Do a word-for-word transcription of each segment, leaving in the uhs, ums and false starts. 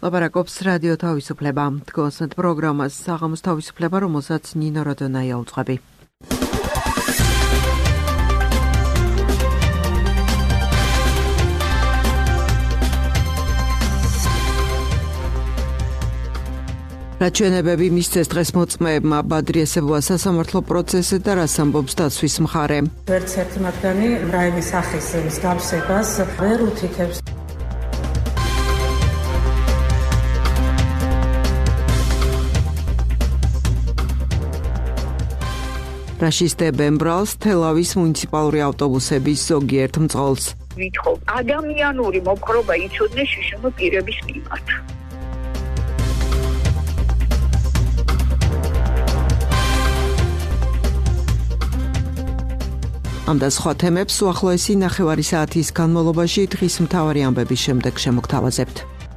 ლაპარაკობს რადიო თავისუფლება. დგოსნეთ პროგრამას საღამოს თავისუფლება, რომელსაც ნინო როდონაია უძღვები. რაჩვენებები მისცეს დღეს მოწმეებმა ბადრიესებუა სასამართლო პროცესზე და რას ამბობს დაცვის მხარე. ვერც ერთი მათგანი რაიმის სახის გავსებას ვერ უთითებს. რაშისტებენ ბრალს თელავის მუნიციპალური ავტობუსების ზოგიერთ მწყვილს. ვითხოვ ადამიანური მოპყრობა იცოდნენ შიშმო პირების მიმართ. ამ და სხვა თემებს უახლოესი ნახევარი საათის განმავლობაში დღის მთავარი ამბების შემდეგ შემოგთავაზებთ.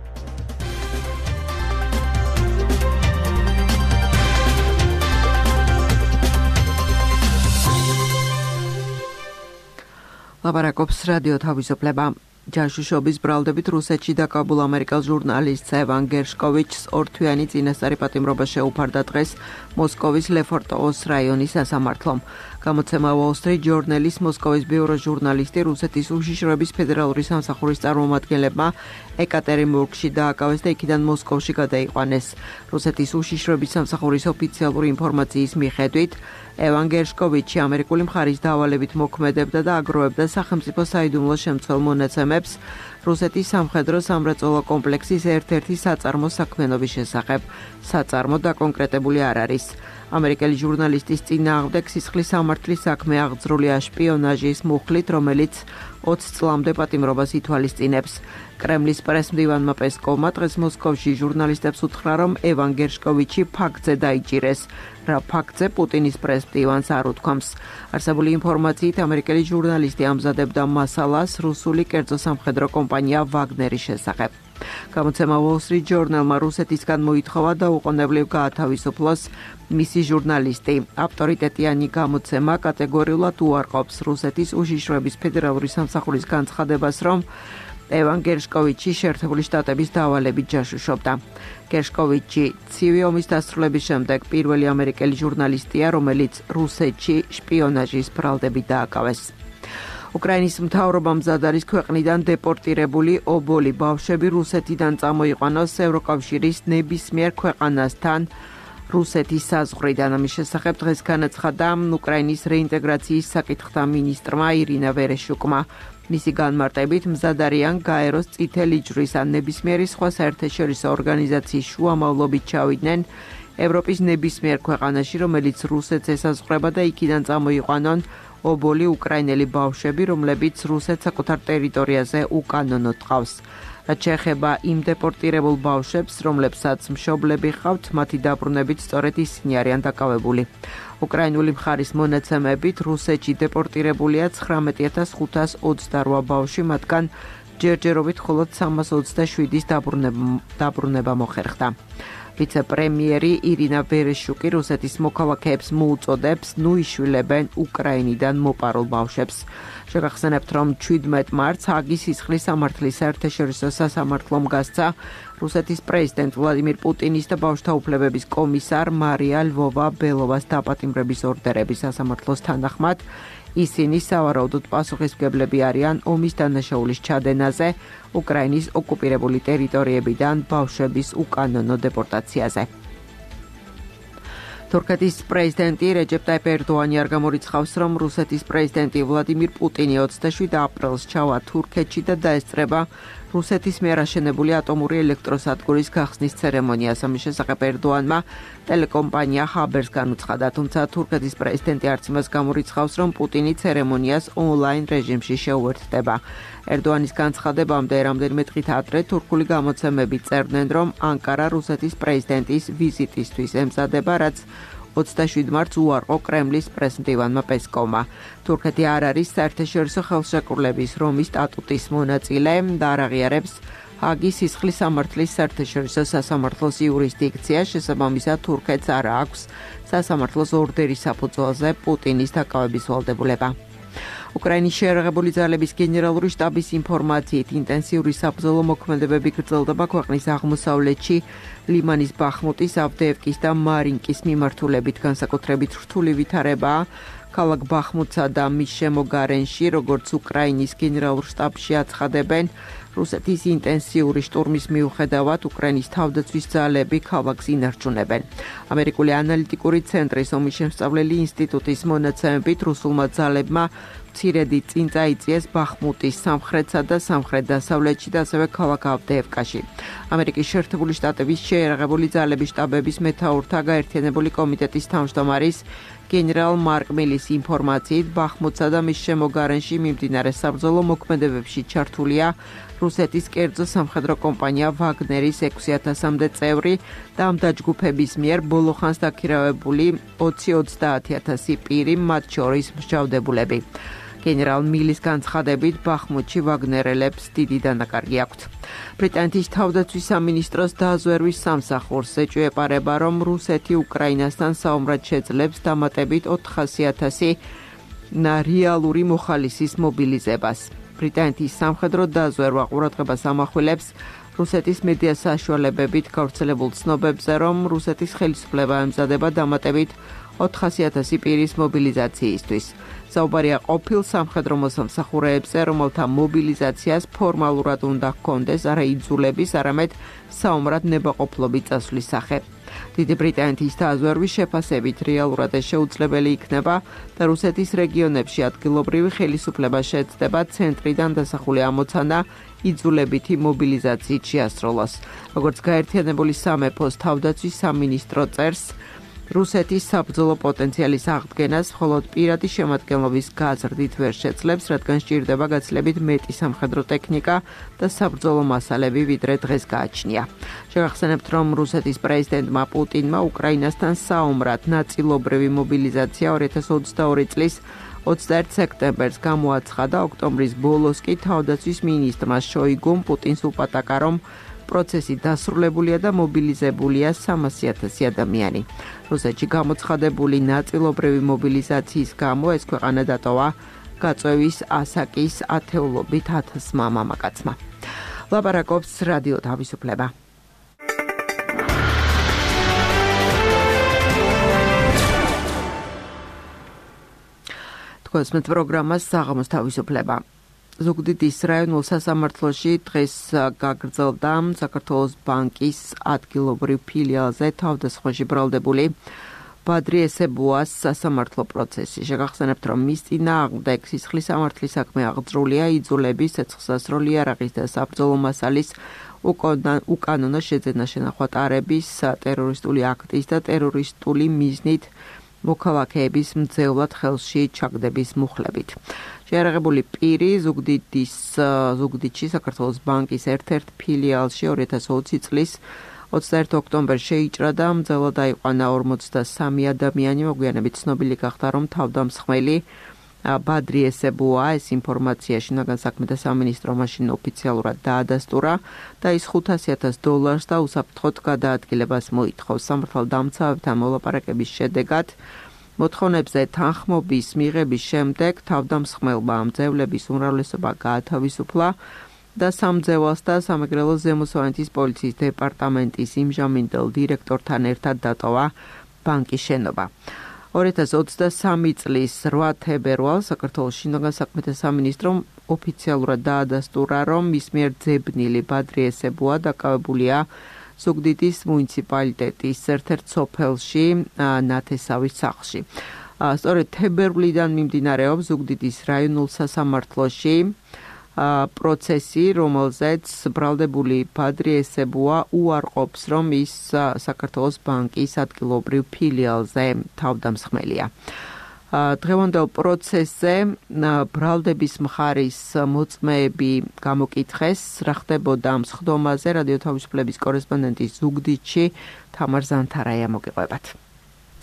ლაპარაკობს რადიო თავისუფლება. ჯაშუშობის ბრალდებით რუსეთში დაკავებულ ამერიკელ ჟურნალისტს ევან გერშკოვიჩს ორთვიანი წინასწარი პატიმრობა შეუფარდა დღეს მოსკოვის ლეფორტოვოს რაიონის სასამართლომ. გამოცემა Wall Street Journal-ის მოსკოვის ბიუროს ჟურნალისტი რუსეთის უშიშროების ფედერალური სამსახურის წარმომადგენლებმა ეკატერინბურგში დააკავეს და იქიდან მოსკოვში გადაიყვანეს. რუსეთის უშიშროების სამსახურის ოფიციალური ინფორმაციის მიხედვით ევან გერშკოვიჩი ამერიკული მხარის დავალებით მოქმედებდა და აგროვებდა სახელმწიფო საიდუმლო შემცველ მონაცემებს რუსეთის სამხედრო სამრეწველო კომპლექსის ერთ-ერთი საწარმო საქმიანობის შესახებ. საწარმო დაკონკრეტებული არ არის. ამერიკელი ჟურნალისტის წინააღმდეგ სისხლის სამართლის საქმე აღძრულია შპიონაჟის მუხლით, რომელიც ოცი წლამდე პატიმრობას ითვალისწინებს. კრემლის პრესმდივანმა პესკოვმა დღეს მოსკოვში ჟურნალისტებს უთხრა, რომ ევან გერშკოვიჩი ფაქტზე დაიჭირეს. რა ფაქტზე პუტინის პრესმდივანს არ უთქვამს. არსებული ინფორმაციით ამერიკელი ჟურნალისტი ამზადებდა მასალას რუსული კერძო სამხედრო კომპანია ვაგნერის შესახებ. გამოცემა Wall Street Journal-მა რუსეთისგან მოითხოვა და უყოვნებლივ გაათავისუფლოს მისი ჟურნალისტი. ავტორიტეტიანი გამოცემა კატეგორიულად უარყოფს რუსეთის უშიშროების ფედერალური სამსახურის განცხადებას, რომ ევან გერშკოვიჩი შეერთებული შტატების დავალებით ჯაშუშობდა. გერშკოვიჩი ცივი ომის დასრულების შემდეგ პირველი ამერიკელი ჟურნალისტია, რომელიც რუსეთში შპიონაჟის ბრალდებით დააკავეს. უკრაინის მთავრობამ მზად არის ქვეყნიდან დეპორტირებული ობოლი ბავშვები რუსეთიდან წამოიყვანოს ევროკავშირის ნებისმიერ ქვეყანასთან რუსეთის საზღვრიდან. ამის შესახებ დღეს განაცხადა უკრაინის რეინტეგრაციის საკითხთა მინისტრმა ირინა ვერეშუკმა. მისი განმარტებით მზად არიან გაეროს წითელი ჯვრის ან ნებისმიერი სხვა საერთაშორისო ორგანიზაციის შუამავლობით ჩავიდნენ ევროპის ნებისმიერ ქვეყანაში, რომელიც რუსეთს ესაზღვრება და იქიდან წამოიყვანონ ობოლი უკრაინელი ბავშვები, რომლებიც რუსეთს საკუთარ ტერიტორიაზე უკანონოდ ყავს. რაც შეეხება იმ დეპორტირებულ ბავშვებს, რომლებსაც მშობლები ჰყავთ, მათი დაბრუნებით სწორედ ისინი არიან დაკავებული. უკრაინული მხარის მონაცემებით რუსეთში დეპორტირებულია ცხრამეტი ათას ხუთას ოცდარვა ბავშვი, მათგან ჯერჯერობით მხოლოდ სამას ოცდაშვიდის დაბრუნება მოხერხდა. ვიცე-პრემიერი ირინა ვერეშუკი რუსეთის მოქალაქეებს მოუწოდებს ნუ იშვილებენ უკრაინიდან მოპარულ ბავშვებს. შეგახსენებთ, რომ შვიდმეტ მარტს ჰაგის სისხლის სამართლის საერთაშორისო სასამართლომ გასცა რუსეთის პრეზიდენტ ვლადიმირ პუტინის და ბავშვთა უფლებების კომისარ მარია ლვოვა-ბელოვას დაპატიმრების ორდერები სასამართლოს თანახმად. ისინი სავარაუდოდ პასუხისმგებლები არიან ომის დანაშაულის ჩადენაზე უკრაინის ოკუპირებული ტერიტორიებიდან ბავშვების უკანონო დეპორტაციაზე. თურქეთის პრეზიდენტი რეჯეპ ტაიპ ერდოანი არ გამორიცხავს, რომ რუსეთის პრეზიდენტი ვლადიმირ პუტინი ოცდაშვიდ აპრილს ჩავა თურქეთში და დაესწრება რუსეთის მიერ აშენებული ატომური ელექტროსადგურის გახსნის ცერემონიას. ამის შესახებ ერდოანმა ტელეკომპანია ჰაბერს განუცხადა, თუმცა თურქეთის პრეზიდენტი არც იმას გამორიცხავს, რომ პუტინი ცერემონიას ონლაინ რეჟიმში შეუერთდება. ერდოანის განცხადებამდე რამდენიმე დღით ადრე თურქული გამოცემები წერდნენ, რომ ანკარა რუსეთის პრეზიდენტის ვიზიტისთვის ემზადება, რაც ოცდაშვიდ მარტს უარყო კრემლის პრესმდივანმა პესკოვმა. თურქეთი არ არის საერთაშორისო ხელშეკრულების რომის სტატუტის მონაწილე და არ აღიარებს ჰაგის სისხლის სამართლის საერთაშორისო სასამართლოს იურისდიქცია. შესაბამისად თურქეთს არ აქვს სასამართლოს ორდერის საფუძველზე პუტინის დაკავების ვალდებულება. უკრაინის შეიარაღებული ძალების გენერალური შტაბის ინფორმაციით ინტენსიური საბრძოლო მოქმედებები გრძელდება ქვეყნის აღმოსავლეთში ლიმანის ბახმუტის, ავდეევკის და მარინკის მიმართულებით, განსაკუთრებით რთული ვითარებაა ქალაქ ბახმუტსა და მის შემოგარენში, როგორც უკრაინის გენერალურ შტაბში აცხადებენ, რუსეთის ინტენსიური შტურმის მიუხედავად უკრაინის თავდაცვის ძალები ქალაქს ინარჩუნებენ. ამერიკული ანალიტიკური ცენტრის ომის შემსწავლელი ინსტიტუტის მონაცემებით რუსულმა ძალებმა მცირედი წინ წაიწიეს ბახმუტის სამხრეთსა და სამხრეთ-დასავლეთში და ასევე ქალაქ ავდეევკაში. ამერიკის შეერთებული შტატების შეიარაღებული ძალების შტაბების მეთაურთა გაერთიანებული კომიტეტის თავმჯდომარის გენერალ მარკ მილის ინფორმაციით, ბახმუტსა და მის შემოგარენში მიმდინარე საბრძოლო მოქმედებებში ჩართულია რუსეთის კერძო სამხედრო კომპანია ვაგნერის ექვსი ათასამდე წევრი და ამ დაჯგუფების მიერ ბოლო ხანს დაქირავებული ოცი ოცდაათი ათასი პირი, მათ შორის მსჯავრდებულები. გენერალ მილის განცხადებით, ბახმუტში ვაგნერელებს დიდი დანაკარგი აქვთ. ბრიტანეთის თავდაცვის სამინისტროს დაზვერვის სამსახურს ეჭვი ეპარება, რომ რუსეთი უკრაინასთან საომრად შეძლებს დამატებით ოთხასი ათასი რეალური მოხალისის მობილიზებას. ბრიტანეთის სამხედრო დაზვერვა ყურადღებას ამახვილებს რუსეთის მედია საშუალებებით გავრცელებულ ცნობებზე, რომ რუსეთის ხელისუფლება ემზადება დამატებით ოთხასი ათასი პირის მობილიზაციისთვის. საუბარია ყოფილ სამხედრო მოსამსახურეებზე, რომელთა მობილიზაციას ფორმალურად უნდა ჰქონდეს არა იძულების, არამედ საომრად ნებაყოფლობით წასვლის სახე. დიდი ბრიტანეთის დაზვერვის შეფასებით რეალურად ეს შეუძლებელი იქნება და რუსეთის რეგიონებში ადგილობრივი ხელისუფლება შეეცდება ცენტრიდან დასახული ამოცანა იძულებითი მობილიზაციით შეასრულოს. როგორც გაერთიანებული სამეფოს თავდაცვის სამინისტრო წერს, რუსეთის საბრძოლო პოტენციალის აღდგენას მხოლოდ პირადი შემადგენლობის გაზრდით ვერ შეძლებს, რადგან სჭირდება გაცილებით მეტი სამხედრო ტექნიკა და საბრძოლო მასალები, ვიდრე დღეს გააჩნია. შევახსენებთ, რომ რუსეთის პრეზიდენტმა პუტინმა უკრაინასთან საომრად ნაწილობრივი მობილიზაცია ორი ათას ოცდაორი წლის ოცდაერთი სექტემბერს გამოაცხადა, ოქტომბრის ბოლოს კი თავდაცვის მინისტრმა შოიგუმ პუტინს უპატაკა, რომ პროცესი დასრულებულია და მობილიზებულია სამასი ათასი ადამიანი. რუსეთში გამოცხადებული ნაწილობრივი მობილიზაციის გამო ეს ქვეყანა დატოვა გაწევის ასაკის ათეულობით ათასმა მამაკაცმა. ლაპარაკობს რადიო თავისუფლება. თქვენს პროგრამას საღამოს თავისუფლება. ზუგდიდის რაიონულ სასამართლოში დღეს გაგრძელდა საქართველოს ბანკის ადგილობრივ ფილიალზე თავდასხმაში ბრალდებული ბადრი ესებუას სასამართლო პროცესი. შეგახსენებთ, რომ მის წინააღმდეგ სისხლის სამართლის საქმე აღძრულია იძულების, ცეცხლსასროლი იარაღის და საბრძოლო მასალის უკანონო შეძენა შენახვატარების, ტერორისტული აქტის და ტერორისტული მიზნით მოქალაქეების მძევლად ხელში ჩაგდების მუხლებით. შეიარაღებული პირი ზუგდიდის ზუგდიდში საქართველოს ბანკის ერთ-ერთ ფილიალში ორი ათას ოცი წლის ოცდაერთი ოქტომბერს შეიჭრა და მძევლად დაიყვანა ორმოცდასამი ადამიანი. მოგვიანებით ცნობილი გახდა, რომ თავდამსხმელი ბადრი ესებუა. ეს ინფორმაცია შინაგან საქმეთა სამინისტრო მაშინ ოფიციალურად დაადასტურა და ის ხუთასი ათას დოლარს და უსაფრთხოდ გადაადგილებას მოითხოვს. სამართალდამცავებთან მოლაპარაკების შედეგად მოთხოვნებზე თანხმობის მიღების შემდეგ თავდამსხმელმა მძევლების უმრავლესობა გაათავისუფლა და სამძევალს და სამეგრელოს ზემოსვანეთის პოლიციის დეპარტამენტის იმჟამინდელ დირექტორთან ერთად დატოვა ბანკის შენობა. ორი ათას ოცდასამი წლის რვა თებერვალს საქართველოს შინაგან საქმეთა სამინისტრომ ოფიციალურად დაადასტურა, რომ მის მიერ ძებნილი ბადრი ესებუა დაკავებულია ზუგდიდის მუნიციპალიტეტის ერთ-ერთ სოფელში ნათესავის სახლში. სწორედ თებერვლიდან მიმდინარეობს ზუგდიდის რაიონულ სასამართლოში პროცესი, რომელზეც ბრალდებული ბადრი ესებუა უარყოფს, რომ ის საქართველოს ბანკის ადგილობრივ ფილიალზე თავდამსხმელია. დღევანდელ პროცესზე ბრალდების მხარის მოწმეები გამოკითხეს, რა ხდებოდა ამ სხდომაზე. რადიო თავისუფლების კორესპონდენტი ზუგდიდში თამარ ზანთარაია მოგიყვებათ.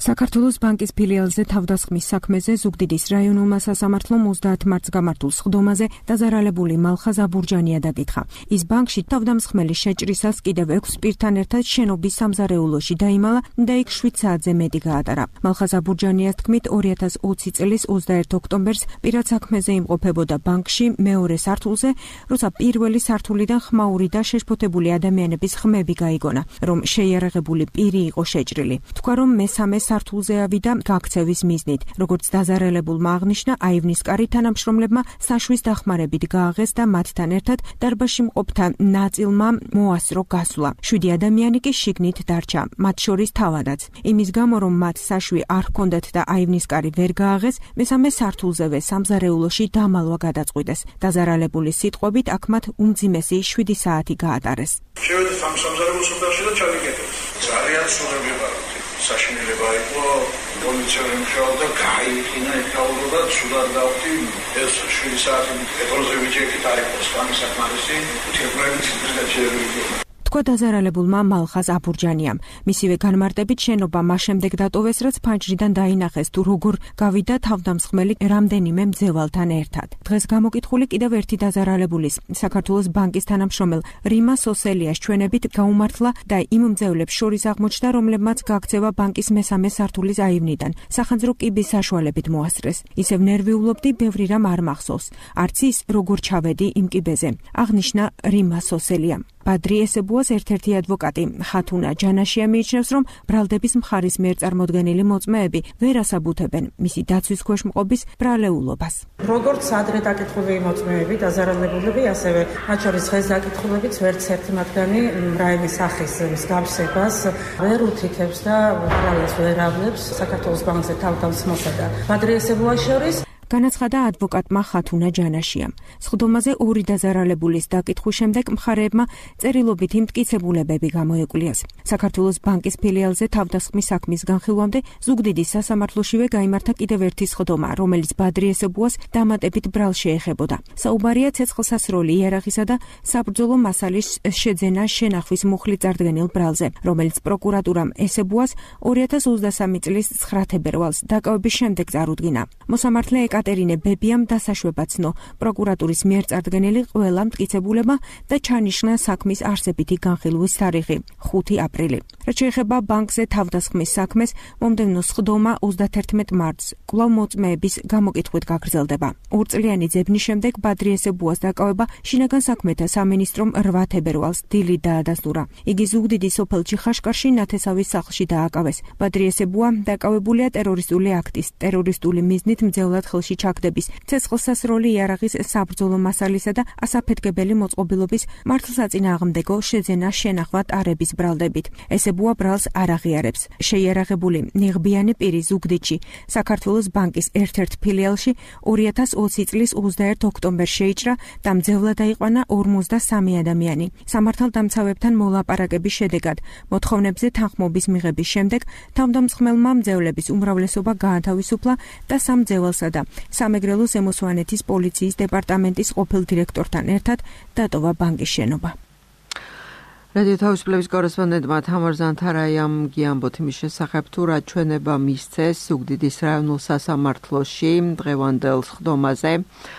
საქართველოს ბანკის ფილიალზე თავდასხმის საქმეზე ზუგდიდის რაიონულმა სასამართლომ ოცდაათ მარტს გამართულ სხდომაზე დაზარალებული მალხაზ აბურჯანია დაკითხა. ის ბანკში თავდამსხმელის შეჭრისას კიდევ ექვს პირთან ერთად შენობის სამზარეულოში დაიმალა და იქ შვიდ საათზე მეტი გაატარა. მალხაზ აბურჯანიას თქმით ორი ათას ოცი წლის ოცდაერთი ოქტომბერს პირად საქმეზე იმყოფებოდა ბანკში მეორე სართულზე, როცა პირველი სართულიდან ხმაური და შეშფოთებული ადამიანების ხმები გაიგონა, რომ შეიარაღებული პირი იყო შეჭრილი. თქვა რომ მესამე სართულზე ავიდა გაქცევის მიზნით. როგორც დაზარალებულმა აღნიშნა, აივნისკარი თანამშრომლებმა საშვის დახმარებით გააღეს და მათთან ერთად დარბაზში მყოფთა ნაწილმა მოასწრო გასვლა. შვიდი ადამიანი კი შიგნით დარჩა, მათ შორის თავადაც. იმის გამო, რომ მათ საშვი არ ჰქონდათ და აივნისკარი ვერ გააღეს, მესამე სართულზევე სამზარეულოში დამალვა გადაწყვიტეს. დაზარალებულის სიტყვებით, აქ მათ უმძიმესი შვიდი საათი გაატარეს. შევედი სამზარეულოს სოფელში და ჩავიკეტეთ. ძალიან სურები ვარ. საშინელება იყო პოლიციური მუშაობა გაიყინა ეთაურობა სულად დავთი ეს შვიდი საათი ეტროზე ვიჭერით არის პოსტამი საკმარისი თერმოები ციფრში თქვა დაზარალებულმა მალხაზ აბურჯანიამ. მისივე განმარტებით შენობა მას შემდეგ დატოვეს, რაც ფანჯრიდან დაინახეს თუ როგორ გავიდა თავდამსხმელი რამდენიმე მძევალთან ერთად. დღეს გამოკითხული კიდევ ერთი დაზარალებულის საქართველოს ბანკის თანამშრომელ რიმა სოსელიას ჩვენებით გაუმართლა და იმ მძევლებს შორის აღმოჩნდა, რომლებმაც გაქცევა ბანკის მესამე სართულის აივნიდან სახანძრო კიბის საშუალებით მოასწრეს. ისევ ნერვიულობდი, ბევრი რამ არ მახსოვს. არც ის როგორ ჩავედი იმ კიბეზე. აღნიშნა რიმა სოსელიამ. ბადრი ესებუას ერთ-ერთი ადვოკატი ხათუნა ჯანაშია მიიჩნევს, რომ ბრალდების მხარის მიერ წარმოდგენილი მოწმეები ვერ ასაბუთებენ მისი დაცვის ქვეშ მყოფის ბრალეულობას. როგორც ადრე დაკითხული მოწმეები, დაზარალებულები, ასევე მათ შორის დღეს დაკითხულებიც ვერც ერთი მათგანი რაიმის სახის მსგავსებას ვერ უთითებს და არავის ვერ ავლებს საქართველოს ბანკზე თავდამსხმელსა და ბადრი ესებუას შორის. განაცხადა ადვოკატმა ხათუნა ჯანაშიამ. სხდომაზე ორი დაზარალებულის დაკითხვის შემდეგ მხარეებმა წერილობითი მტკიცებულებები გამოეკულიეს. საქართველოს ბანკის ფილიალზე თავდასხმის საქმის განხილვამდე ზუგდიდის სასამართლოშივე გაიმართა კიდევ ერთი სხდომა, რომელიც ბადრი ესებუას დამატებით ბრალში ეხებოდა. საუბარია ცეცხლსასროლი იარაღისა და საბრძოლო მასალის შეძენა შენახვის მუხლით წარდგენილ ბრალზე, რომელიც პროკურატურამ ესებუას ორი ათას ოცდასამი წლის ცხრა თებერვალს დაკავების შემდეგ წარუდგინა. მოსამართლე ეკატერინე ბებიამ დასაშვება ცნო პროკურატურის მიერ წარდგენილი ყველა მტკიცებულება და ჩანიშნა საქმის არსებითი განხილვის თარიღი ხუთი აპრილი. რაც შეეხება ბანკზე თავდასხმის საქმეს, მომდევნო სხდომა ოცდაათერთმეტ მარტს კვლავ მოწმეების გამოკითხვით გაგრძელდება. ორწლიანი ძებნის შემდეგ ბადრი ესებუას დაკავება შინაგან საქმეთა სამინისტრომ რვა თებერვალს დილით დაადასტურა. იგი ზუგდიდის სოფელში ხაშკარში ნათესავის სახლში დააკავეს. ბადრი ესებუა დაკავებულია ტერორისტული აქტის, ტერორისტული მიზნით მძევლად ხელში ჩაგდების, ცეცხლსასროლი იარაღის საბრძოლო მასალისა და ასაფეთქებელი მოწყობილობის მართლსაწინააღმდეგო შეძენა შენახვა ტარების ბრალდებით. ესებუა ბრალს არ აღიარებს. შეიარაღებული ნიღბიანი პირი ზუგდიდში საქართველოს ბანკის ერთ-ერთ ფილიალში ორი ათას ოცი წლის ოცდაერთი ოქტომბერს შეიჭრა და მძევლად აიყვანა ორმოცდასამი ადამიანი. სამართალდამცავებთან მოლაპარაკების შედეგად მოთხოვნებზე თანხმობის მიღების შემდეგ თავდამსხმელმა მძევლების უმრავლესობა გაათავისუფლა და სამ მძეველსა და სამეგრელო ზემოსვანეთის პოლიციის დეპარტამენტის ყოფილ დირექტორთან ერთად დატოვა ბანკის შენობა. რადიო თავისუფლების კორესპონდენტმა თამარ ზანთარაიამ გიამბოთ იმის შესახებ, თუ რა ჩვენება მისცეს ზუგდიდის რაიონულ სასამართლოში დღევანდელ სხდომაზე.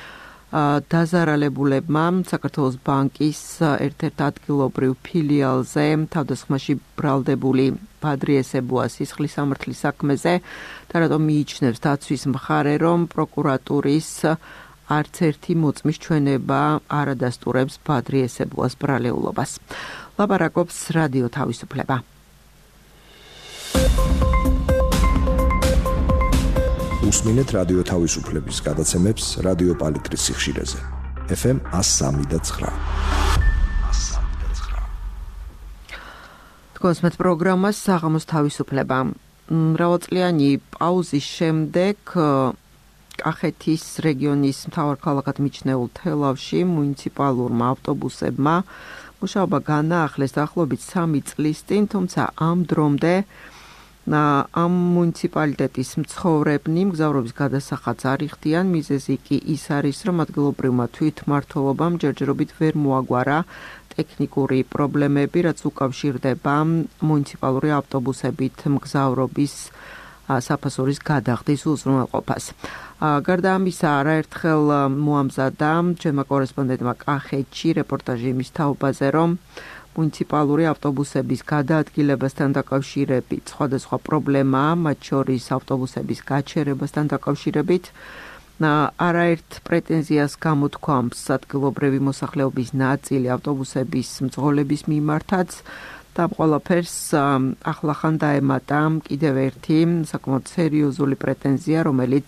დაზარალებულებმა საქართველოს ბანკის ერთ-ერთ ადგილობრივ ფილიალზე თავდასხმაში ბრალდებული ბადრი ესებუას სისხლის სამართლის საქმეზე და რატომ მიიჩნევს დაცვის მხარე, რომ პროკურატურის არც ერთი მოწმის ჩვენება არ ადასტურებს ბადრი ესებუას ბრალეულობას. ლაპარაკობს რადიო თავისუფლება. უსმინეთ რადიო თავისუფლების გადაცემებს რადიო პალიტრის სიხშირეზე. ეფ ემ εκατო სამი და ცხრა. თქვენს პროგრამას საღამოს თავისუფლება. მრავალწლიანი პაუზის შემდეგ კახეთის რეგიონის მთავარ ქალაქად მიჩნეულ თელავში მუნიციპალურმა ავტობუსებმა მუშაობა განაახლეს დაახლოებით სამი წლის წინ, თუმცა ამ დრომდე ამ მუნიციპალიტეტის მცხოვრებნი მგზავრობის გადასახადს არ იხდიან. მიზეზი კი ის არის, რომ ადგილობრივმა თვითმმართველობამ ჯერჯერობით ვერ მოაგვარა ტექნიკური პრობლემები, რაც უკავშირდება მუნიციპალური ავტობუსებით მგზავრობის საფასურის გადახდის უზრუნველყოფას. გარდა ამისა, არაერთხელ მოამზადა ჩვენმა კორესპონდენტმა კახეთში რეპორტაჟი იმის თაობაზე, რომ მუნიციპალური ავტობუსების გადაადგილებასთან დაკავშირებით სხვადასხვა პრობლემაა, მათ შორის ავტობუსების გაჩერებასთან დაკავშირებით. არაერთ პრეტენზიას გამოთქვამს ადგილობრივი მოსახლეობის ნაწილი ავტობუსების მძღოლების მიმართაც და ყველაფერს ახლახან დაემატა კიდევ ერთი საკმაოდ სერიოზული პრეტენზია, რომელიც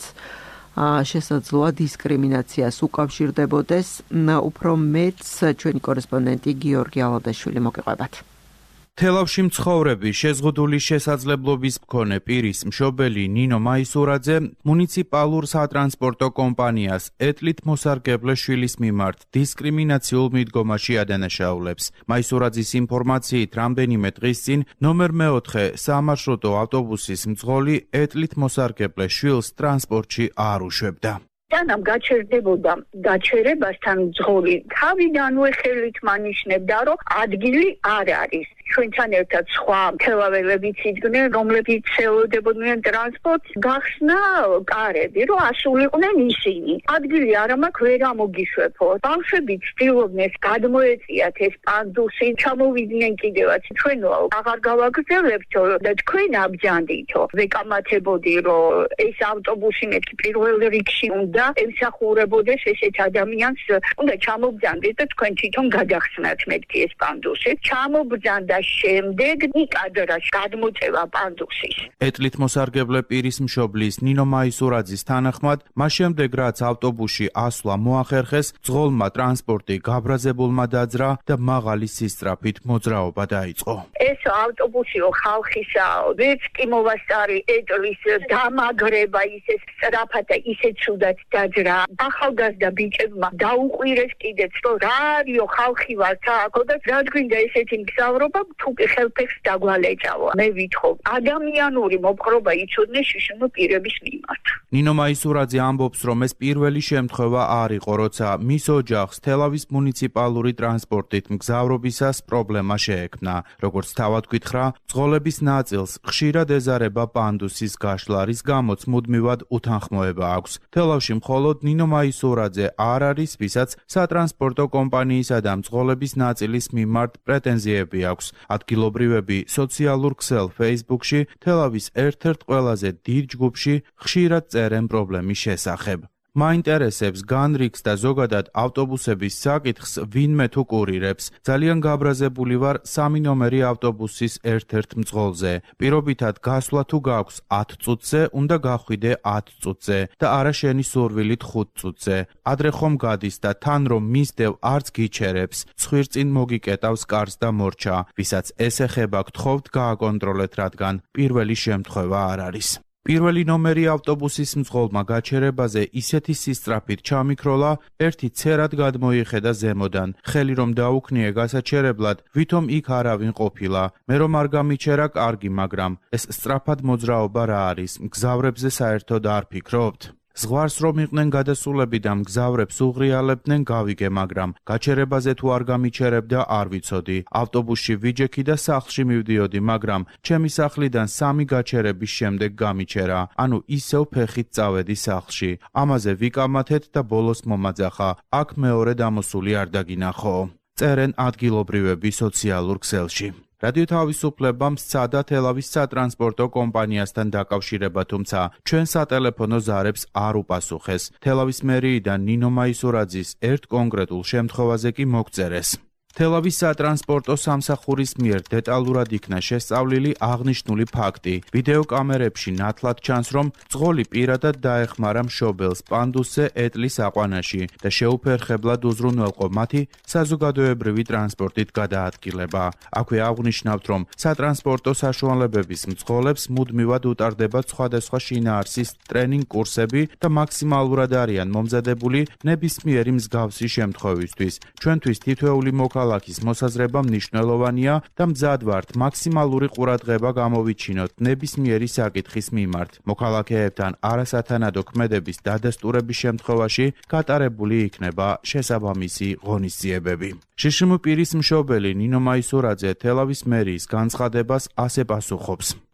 შესაძლოა დისკრიმინაციას უკავშირდებოდეს. უფრო მეც ჩვენი კორესპონდენტი გიორგი ალადაშვილი მოგიყვებათ. თელავში მცხოვრები შეზღუდული შესაძლებლობის მქონე პირის მშობელი ნინო მაისურაძე მუნიციპალურ სატრანსპორტო კომპანიას ეტლით მოსარგებლე შვილის მიმართ დისკრიმინაციულ მიდგომაში ადანაშაულებს. მაისურაძის ინფორმაციით, რამდენიმე დღის წინ ნომერ მეოთხე სამარშრუტო ავტობუსის მძღოლი ეტლით მოსარგებლე შვილს ტრანსპორტში არ უშვებდა. თანამ გაჩერდებოდა გაჩერებასთან მძღოლი თავიდანვე ხელით მანიშნებდა, რომ ადგილი არ არის. ჩვენთან ერთად სხვა თელაველებიც იდგნენ, რომლებიც ელოდებოდნენ ტრანსპორტს, გახსნა კარები, რომ ასულიყვნენ ისინი. ადგილი არა მაქვს, ვერ ამოგიშვებო. ბავშვები ცდილობდნენ გადმოეწიათ ეს პანდუსი, ჩამოვიდნენ კიდევაც. ჩვენო აღარ გავაგრძელებთო და თქვენ აბჯანდითო. ვეკამათებოდი, რომ ეს ავტობუსი მეთქი პირველ რიგში უნდა ემსახურებოდეს ესეთ ადამიანს, უნდა ჩამობძანდეთ და თქვენ თვითონ გადახსნათ მეთქი ეს პანდუსი. ჩამობძანდა შემდეგ ნიკადრას გადმოწევა პანდუსის. ეტლით მოსარგებლე პირის მშობლის ნინო მაისურაძის თანახმად, მას შემდეგ რაც ავტობუსში ასვლა მოახერხეს, მძღოლმა ტრანსპორტი გაბრაზებულმა დაძრა და მაღალი სისწრაფით მოძრაობა დაიწყო. ეს ავტობუსიო ხალხისაო, ვერც კი მოვასწარი ეტლის დამაგრება ისე სწრაფად და ისე ცუდად დაძრა. ახალგაზრდა ბიჭებმა დაუყვირეს კიდეც, რომ რა არისო ხალხი ვარ თააკო და რაც გვინდა ესეთი მგზავრობა თუ ხელფეხს დაგვალეჭავა. მე ვითხოვ, ადამიანური მოპყრობა იცოდნე შიშინო პირების მიმართ. ნინო მაისურაძე ამბობს, რომ ეს პირველი შემთხვევა არ იყო, როცა მის ოჯახს თელავის მუნიციპალური ტრანსპორტით მგზავრობისას პრობლემა შეექმნა. როგორც თავად გითხრა, მძღოლების ნაწილს ხშირად ეზარება პანდუსის გაშლა, რის გამოც მუდმივად უთანხმოება აქვს. თელავში მხოლოდ ნინო მაისურაძე არ არის, ვისაც სატრანსპორტო კომპანიისა და მძღოლების ნაწილის მიმართ პრეტენზიები აქვს. ადგილობრივები სოციალურ ქსელ Facebook-ში თელავის ერთ-ერთ ყველაზე დიდ ჯგუფში ხშირად წერენ პრობლემის შესახებ. მაინტერესებს განრიგს და ზოგადად ავტობუსების საკითხს ვინმე თუ კურირებს. ძალიან გაბრაზებული ვარ სამი ნომერი ავტობუსის ერთ-ერთ მძღოლზე. პირობითად გასვლა თუ გაქვს ათ წუთზე, უნდა გახვიდე ათ წუთზე და არა შენი სურვილით ხუთ წუთზე. ადრე ხომ გადის და თან რომ მისდევ არც გიჩერებს. ცხვირწინ მოგიკეტავს კარს და მორჩა. ვისაც ეს ეხება გთხოვთ გააკონტროლეთ, რადგან პირველი შემთხვევა არ არის. პირველი ნომერი ავტობუსის მძღოლმა გაჩერებაზე ისეთი სისწრაფით ჩამიქროლა, ერთი ცერად გადმოიხედა ზემოდან. ხელი რომ დაუქნიე გასაჩერებლად, ვითომ იქ არავინ ყოფილა. მე რომ არ გამიჩერა კარგი, მაგრამ ეს სწრაფად მოძრაობა რა არის? მგზავრებზე საერთოდ არ ფიქრობთ? ზღვარს რომ იყვნენ გადასულები და მგზავრებს უღრიალებდნენ, გავიგე, მაგრამ გაჩერებაზე თუ არ გამიჩერებდა, არ ვიცოდი. ავტობუსში ვიჯექი და სახლში მივდიოდი, მაგრამ ჩემი სახლიდან სამი გაჩერების შემდეგ გამიჩერა. ანუ ისევ ფეხით წავედი სახლში. ამაზე ვიკამათეთ და ბოლოს მომაძახა. აქ მეორე დამოსული არ დაგინახო. წერენ ადგილობრივები სოციალურ ქსელში. რადიო თავისუფლებამ სცადა თელავის სატრანსპორტო კომპანიასთან დაკავშირება, თუმცა ჩვენ სატელეფონო ზარებს არ უპასუხეს. თელავის მერიიდან ნინო მაისურაძის ერთ კონკრეტულ შემთხვევაზე კი მოგწერეს. თელავის სატრანსპორტო სამსახურის მიერ დეტალურად იქნა შესწავლილი აღნიშნული ფაქტი. ვიდეო კამერებში ნათლად ჩანს, რომ მძღოლი პირადად დაეხმარა მშობელს პანდუსზე ეტლის აყვანაში და შეუფერხებლად უზრუნველყო მათი საზოგადოებრივი ტრანსპორტით გადაადგილება. აქვე აღნიშნავთ, რომ სატრანსპორტო საშუალებების მძღოლებს მუდმივად უტარდებათ სხვადასხვა შინაარსის ტრენინგ კურსები და მაქსიმალურად არიან მომზადებული ნებისმიერი მსგავსი შემთხვევისთვის. ჩვენთვის თითოეული მოკალაკის მოსაზრება მნიშვნელოვანია და მზად ვართ მაქსიმალური ყურადღება გამოვიჩინოთ ნებისმიერი საკითხის მიმართ. მოქალაქეებთან არასათანადო ქმედების დადასტურების შემთხვევაში გატარებული იქნება შესაბამისი ღონისძიებები. შშმ პირის მშობელი ნინო მაისურაძე თელავის მერიის განცხადებას ასე პასუხობს.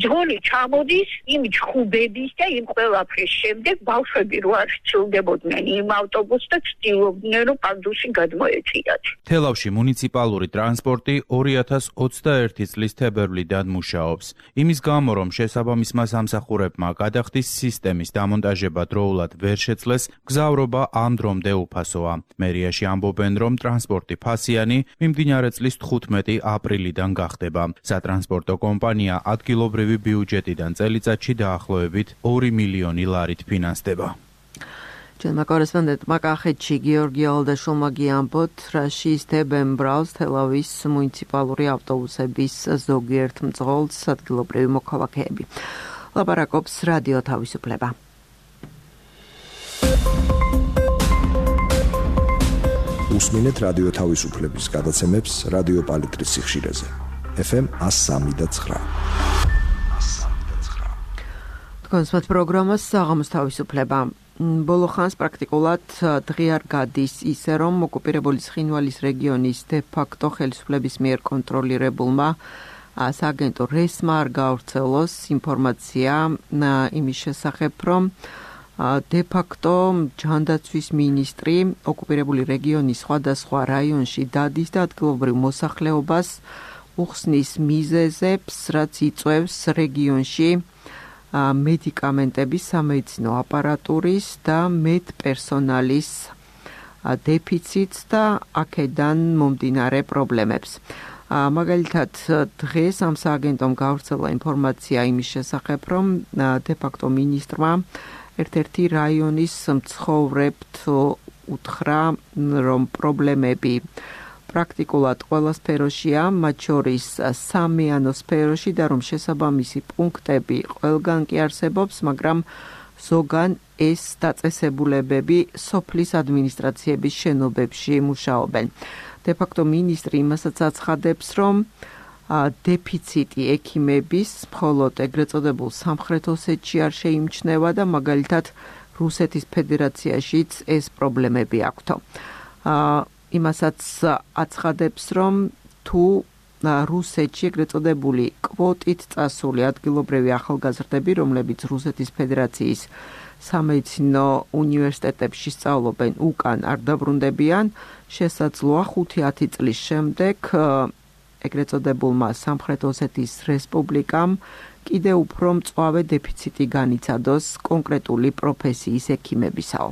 ძღოლი ჩამოდის იმ ჩხუბების და იმ ყველაფრის შემდეგ ბავშვები რო არ სცილდებოდნენ იმ ავტობუსს და ცდილობდნენ რომ პანდუსი გადმოეწიათ. თელავში მუნიციპალური ტრანსპორტი ორი ათას ოცდაერთი წლის თებერვლიდან მუშაობს. იმის გამო რომ შესაბამისმა სამსახურებმა გადახდის სისტემის დამონტაჟება დროულად ვერ შეძლეს, გზავრობა ამ დრომდე უფასოა. მერიაში ამბობენ, რომ ტრანსპორტი ფასიანი მიმდინარე წლის თხუთმეტი აპრილიდან გახდება. სატრანსპორტო კომპანია ადგილობრივი ბიუჯეტიდან წელიწადში დაახლოებით ორი მილიონი ლარით ფინანსდება. ჩვენმა კორესპონდენტმა კახეთში გიორგი ალდაშულმა გიამბოთ, რაში ისთებენ ბრალს თელავის მუნიციპალური ავტობუსების ზოგიერთ მძღოლს ადგილობრივი მოქალაქეები. ლაპარაკობს რადიო თავისუფლება. უსმინეთ რადიო თავისუფლების გადაცემებს რადიო პალიტრის სიხშირეზე. ეფ ემ one oh three point nine. კონსპект პროგრამას საღამოს თავისუფლება. ბოლო ხანს პრაქტიკულად დღეარ გადის ისე, რომ ოკუპირებული ცხინვალის რეგიონის დე-ფაქტო ხელისუფლების მიერ კონტროლირებულმა სააგენტო რესმა არ გაავრცელოს ინფორმაცია იმის შესახებ, რომ დე-ფაქტო ჯანდაცვის მინისტრი ოკუპირებული რეგიონის სხვადასხვა რაიონში დადის და ადგილობრივ მოსახლეობას უხსნის მიზეზებს, რაც იწვევს რეგიონში მედიკამენტების, სამედიცინო აპარატურის და მედპერსონალის დეფიციტს და აქედან მომდინარე პრობლემებს. მაგალითად, დღეს ამ სააგენტომ გაავრცელა ინფორმაცია იმის შესახებ, რომ დე-ფაქტო მინისტრმა ერთ-ერთი რაიონის მცხოვრებთ უთხრა, რომ პრობლემები პრაქტიკულად ყველა სფეროშია, მათ შორის სამეანო სფეროში და რომ შესაბამისი პუნქტები ყველგან კი არსებობს, მაგრამ ზოგან ეს დაწესებულებები სოფლის ადმინისტრაციების შენობებში მუშაობენ. დე-ფაქტო მინისტრი იმასაც აცხადებს, რომ დეფიციტი ექიმების მხოლოდ ეგრეთ წოდებულ სამხრეთ ოსეთში არ შეიმჩნევა და მაგალითად რუსეთის ფედერაციაშიც ეს პრობლემები აქვთ. იმასაც აცხადებს, რომ თუ რუსეთში ეგრეთ წოდებული კვოტით წასული ადგილობრივი ახალგაზრდები, რომლებიც რუსეთის ფედერაციის სამედიცინო უნივერსიტეტებში სწავლობენ, უკან არ დაბრუნდებიან, შესაძლოა ხუთი ათი წლის შემდეგ ეგრეთ წოდებულმა სამხრეთ ოსეთის რესპუბლიკამ კიდევ უფრო მწვავე დეფიციტი განიცადოს კონკრეტული პროფესიის ექიმებისაო.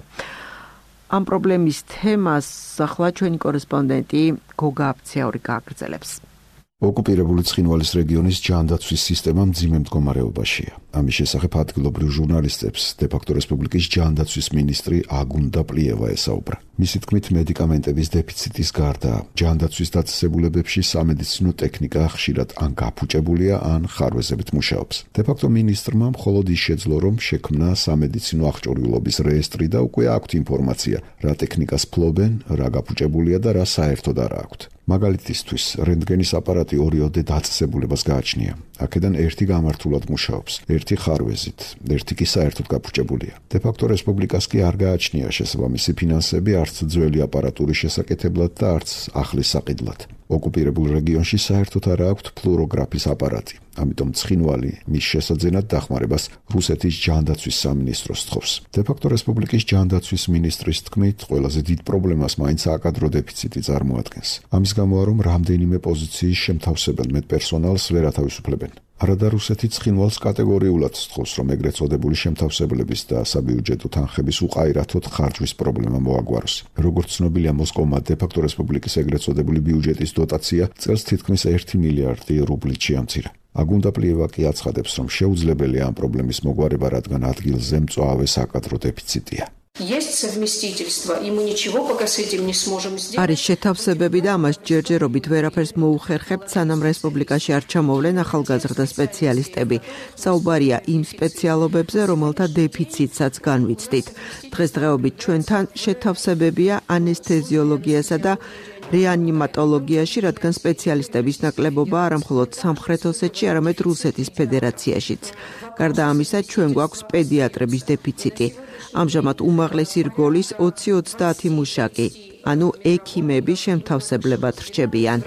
ამ პრობლემის თემას ახლა ჩვენი კორესპონდენტი გოგა აფციური გააგრძელებს. ოკუპირებული ცხინვალის რეგიონის ჯანდაცვის სისტემა მძიმე მდგომარეობაშია. ამის შესახებ ადგილობრივ ჟურნალისტებს დე-ფაქტო რესპუბლიკის ჯანდაცვის მინისტრი აგუნდა პლიევა ესაუბრა. მისი თქმით, მედიკამენტების დეფიციტის გარდა ჯანდაცვის დაწესებულებებში სამედიცინო ტექნიკა ხშირად ან გაფუჭებულია, ან ხარვეზებით მუშაობს. დე-ფაქტო მინისტრმა მხოლოდ ის შეძლო, რომ შექმნა სამედიცინო აღჭურვილობის რეესტრი და უკვე აქვთ ინფორმაცია, რა ტექნიკას ფლობენ, რა გაფუჭებულია და რა საერთოდ არ აქვთ. მაგალითისთვის, რენტგენის აპარატი ორიოდე დაწესებულებას გააჩნია. აქედან ერთი გამართულად მუშაობს, ერთი ხარვეზით, ერთი კი საერთოდ გაფუჭებულია. დე-ფაქტო რესპუბლიკას კი არ გააჩნია შესაბამისი ფინანსები არც ძველი აპარატურის შესაკეთებლად და არც ახლის საყიდლად. ოკუპირებულ რეგიონში საერთოდ არ აქვთ ფლუოროგრაფის აპარატი. ამიტომ ცხინვალი მის შესაძენად დახმარებას რუსეთის ჯანდაცვის სამინისტროს თხოვს. დე-ფაქტო რესპუბლიკის ჯანდაცვის მინისტრის თქმით, ყველაზე დიდ პრობლემას მაინც აკადრო დეფიციტი წარმოადგენს. ამის გამოა, რომ რამდენიმე პოზიციის შემთავსებელ მედპერსონალს ვერ ათავისუფლებენ. არადა რუსეთი ცხინვალს კატეგორიულად თხოვს, რომ ეგრეთ წოდებული შემთავსებლების და საბიუჯეტო თანხების უყაირათოდ ხარჯვის პრობლემა მოაგვაროს. როგორც ცნობილია, მოსკოვმა დე-ფაქტო რესპუბლიკის ეგრეთ წოდებული ბიუჯეტის დოტაცია წელს თითქმის ერთი მილიარდი რუბლით შეამცირა. აგუნდა პლიევა კი აცხადებს, რომ შეუძლებელია ამ პრობლემის მოგვარება, რადგან ადგილზე მწვავე საკადრო დეფიციტია. Есть совместительство, и мы ничего пока с этим не сможем сделать. არის შეთავსებები და ამას ჯერჯერობით ვერაფერს მოუხერხებთ, სანამ რესპუბლიკაში არ ჩამოვლენ ახალგაზრდა სპეციალისტები. საუბარია იმ სპეციალობებზე, რომელთა დეფიციტსაც განვიცდით. დღესდღეობით ჩვენთან შეთავსებებია ანესთეზიოლოგიასა და რეანიმატოლოგიაში, რადგან სპეციალისტების ნაკლებობა არა მხოლოდ სამხრეთ ოსეთში, არამედ რუსეთის ფედერაციაშიც. გარდა ამისა, ჩვენ გვაქვს პედიატრების დეფიციტი. ამჟამად უმაღლესი რგოლის ოცი ოცდაათი მუშაკი. ანუ ექიმები შემთავსებლებად რჩებიან.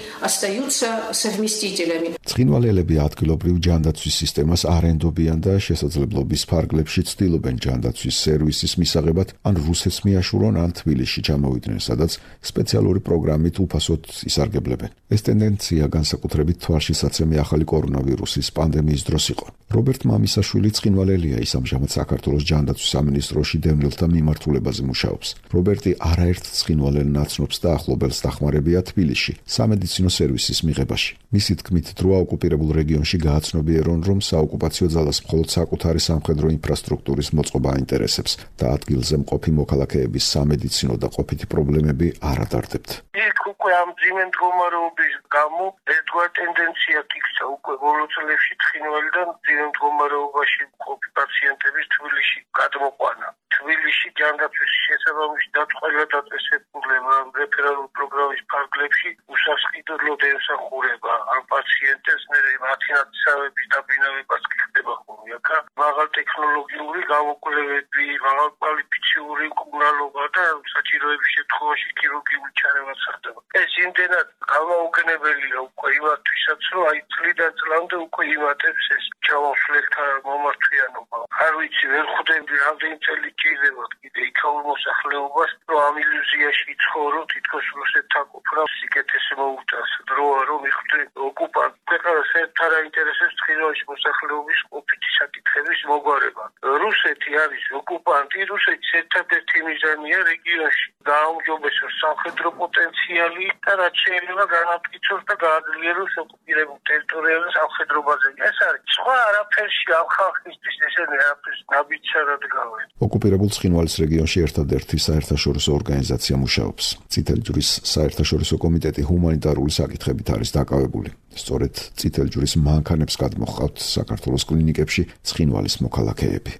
ცხინვალელები ადგილობრივ ჯანდაცვის სისტემას არ ენდობიან და შესაძლებლობის ფარგლებში ცდილობენ ჯანდაცვის სერვისის მისაღებად ან რუსეთს მიაშურონ ან თბილისში ჩამოვიდნენ, სადაც სპეციალური პროგრამით უფასოდ ისარგებლებენ. ეს ტენდენცია განსაკუთრებით თვალშისაცემი ახალი კორონავირუსის პანდემიის დროს იყო. რობერტ მამისაშვილი ცხინვალელია, ის ამჟამად საქართველოს ჯანდაცვის სამინისტროში დევნილთა მიმართულებაზე მუშაობს. რობერტი არაერთ ცხინვალელ ნაცნობს და ახლობელს დახმარებია თბილისში სამედიცინო სერვისის მიღებაში. მისი თქმით, დროა ოკუპირებულ რეგიონში გააცნობიერონ, რომ საოკუპაციო ძალას მხოლოდ საკუთარი სამხედრო ინფრასტრუქტურის მოწყობა აინტერესებს და ადგილზე მყოფი მოქალაქეების სამედიცინო და ყოფითი პრობლემები არ ადარდებთ. იქ უკვე ამ ძიმე მდგომარეობის გამო ერთგვარ ტენდენცია იქცა უკვე ბოლო წლებში ცხინვალიდან ძიმე მდგომარეობაში მყოფი პაციენტების თბილისში გადმოყვანა. თბილისში ჯანდაცვის შესაბამისი დაწყვეტილება დაწესებულება რეფერალურ პროგრამის ფარგლებში უსასყიდლოდ ემსახურება ამ პაციენტებს მე მათი ნაცავების დაბინავებას ხდება ხოლმე. აქ მაღალ ტექნოლოგიური გამოკვლევები, მაღალ კვალიფიციური მკურნალობა და საჭიროების შემთხვევაში ქირურგიული ჩარევა ხდება. ეს იმდენად გამაუგნებელია უკვე იმათვისაც, რომ აი წლიდან წლამდე უკვე იმატებს ეს ჩამოსვლელთა მომართვიანობა. არ ვიცი, ვერ ხვდები რამდენი წელი ჭირდება კიდე იქაურ მოსახლეობას, რომ ამ ილუზიაში იცხოვრო, თითქოს რუსეთთან ყოფნა სიკეთესე მოუწევს. დროა რომ მიხვდე ოკუპანტ ქვეყანას ერთ არ აინტერესებს ცხინვალის მოსახლეობის ყოფითი საკითხების მოგვარება. რუსეთი არის ოკუპანტი, რუსეთის ერთადერთი მიზანია რეგიონში გააუმჯობესოს სამხედრო პოტენციალი და რაც შეიძლება განამტკიცოს და გააძლიეროს ოკუპირებულ ტერიტორიაზე სამხედრო ბაზები. ეს არის სხვა არაფერში ამ ხალხისთვის ესენი არაფერს ნაბიჯად გავენ. ოკუპირებულ ცხინვალის რეგიონში ერთადერთი საერთაშორისო ორგანიზაცია მუშაობს. წითელი ჯვრის საერთაშორისო კომიტეტი ჰუმანიტარული საკითხებით არის დაკავებული. სწორედ წითელი ჯვრის მანქანებს გადმოჰყავთ საქართველოს კლინიკებში ცხინვალის მოქალაქეები.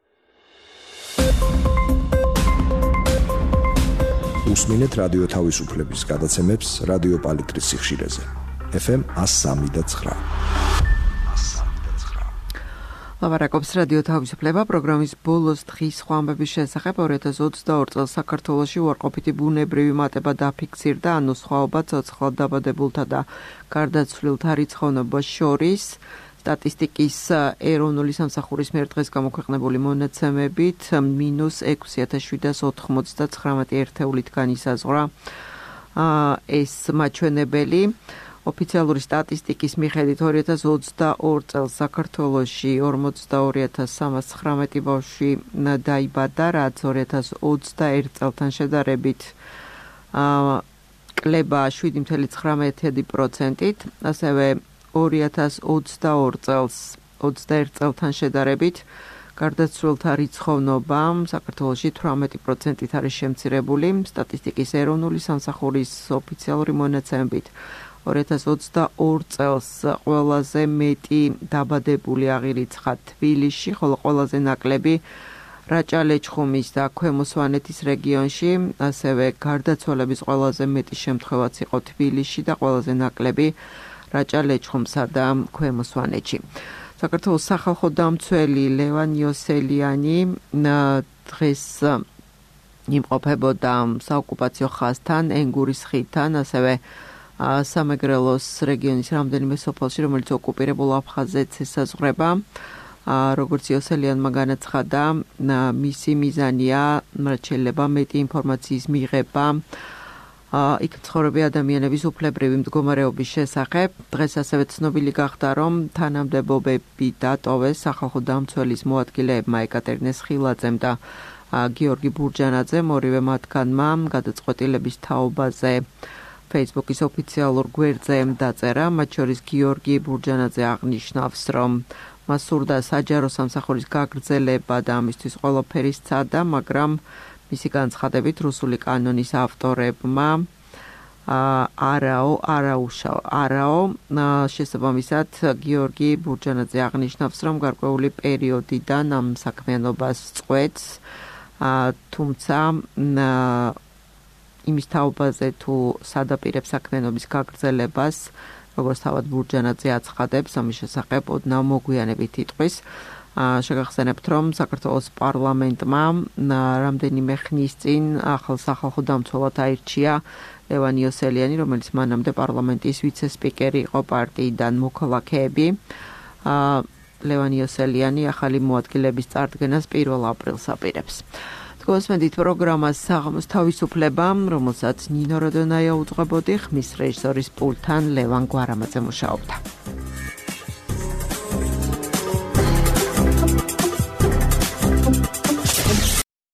უსმინეთ რადიო თავისუფლების გადაცემებს რადიო პალიტრის სიხშირეზე. ეფ ემ one oh three point nine. ლაპარაკობს რადიო თავისუფლება პროგრამის ბოლოს დღის სხვა ამბების შესახებ. ორი ათას ოცდაორი წელს საქართველოში უარყოფითი ბუნებრივი მატება დაფიქსირდა, ანუ სხვაობა ცოცხლად დაბადებულთა და გარდაცვლილთა რიცხოვნობას შორის. სტატისტიკის ეროვნული სამსახურის მიერ დღეს გამოქვეყნებული მონაცემებით მინუს ექვსი ათას შვიდას ოთხმოცდათხრამეტი ერთეულით განისაზღვრა ეს მაჩვენებელი. ოფიციალური სტატისტიკის მიხედვით ორი ათას ოცდაორი წელს საქართველოში ორმოცდაორი ათას სამას ცხრამეტი ბავშვი დაიბადა, რაც ორი ათას ოცდაერთი წელთან შედარებით კლება შვიდი ცხრა ცხრამეტი პროცენტით, ასევე ორი ათას ოცდაორი წელს ოცდაერთი წელთან შედარებით გარდაცვლილთა რიცხოვნობა საქართველოში თვრამეტი პროცენტით არის შემცირებული. სტატისტიკის ეროვნული სამსახურის ოფიციალური მონაცემებით ორი ათას ოცდაორი წელს ყველაზე მეტი დაბადებული აღირიცხა თბილისში, ხოლო ყველაზე ნაკლები რაჭა-ლეჩხუმის და ქვემო სვანეთის რეგიონში, ასევე გარდაცვალების ყველაზე მეტი შემთხვევაც იყო თბილისში და ყველაზე ნაკლები რაჭა-ლეჩხუმსა და ქვემო სვანეთში. საქართველოს სახალხო დამცველი ლევან იოსელიანი დღეს იმყოფებოდა საოკუპაციო ხაზთან, ენგურის ხიდთან, ასევე სამეგრელოს რეგიონის რამდენიმე სოფელში, რომელიც ოკუპირებულ აფხაზეთს ესაზღვრება. როგორც იოსელიანმა განაცხადა, მისი მიზანია რაც შეიძლება მეტი ინფორმაციის მიღება იქ მცხოვრები ადამიანების უფლებრივი მდგომარეობის შესახებ. დღეს ასევე ცნობილი გახდა, რომ თანამდებობები დატოვეს სახალხო დამცველის მოადგილეებმა ეკატერინე სხილაძემ და გიორგი ბურჯანაძემ, ორივე მათგანმა გადაწყვეტილების თაობაზე Facebook-ის ოფიციალურ გვერდზე დაწერა. მათ შორის გიორგი ბურჯანაძე აღნიშნავს, რომ მას სურდა საჯარო სამსახურის გაგრძელება და ამისთვის ყველაფერი სცადა, მაგრამ მისი განცხადებით რუსული კანონის ავტორებმა არაო არაუშავ არაო შესაბამისად გიორგი ბურჯანაძე აღნიშნავს, რომ გარკვეული პერიოდიდან ამ საქმიანობას წყვეტს, თუმცა იმის თაობაზე თუ სადაპირებს საქმიანობის გაგრძელებას, როგორც თავად ბურჯანაძე აცხადებს, ამის შესახებ ოდნავ მოგვიანებით იტყვის. შეგახსენებთ, რომ საქართველოს პარლამენტმა რამდენიმე ხნის წინ ახალ სახალხო დამცველად აირჩია ლევან იოსელიანი, რომელიც მანამდე პარლამენტის ვიცე-სპიკერი იყო პარტიიდან მოქალაქეები. ლევან იოსელიანი ახალი მოადგილების წარდგენას პირველ აპრილს აპირებს. თქვენსმენთ პროგრამას საღამოს თავისუფლება, რომელსაც ნინო როდონაია უძღვებოდი, ხმის რეჟისორის პულტთან ლევან გვარამაძე მუშაობდა.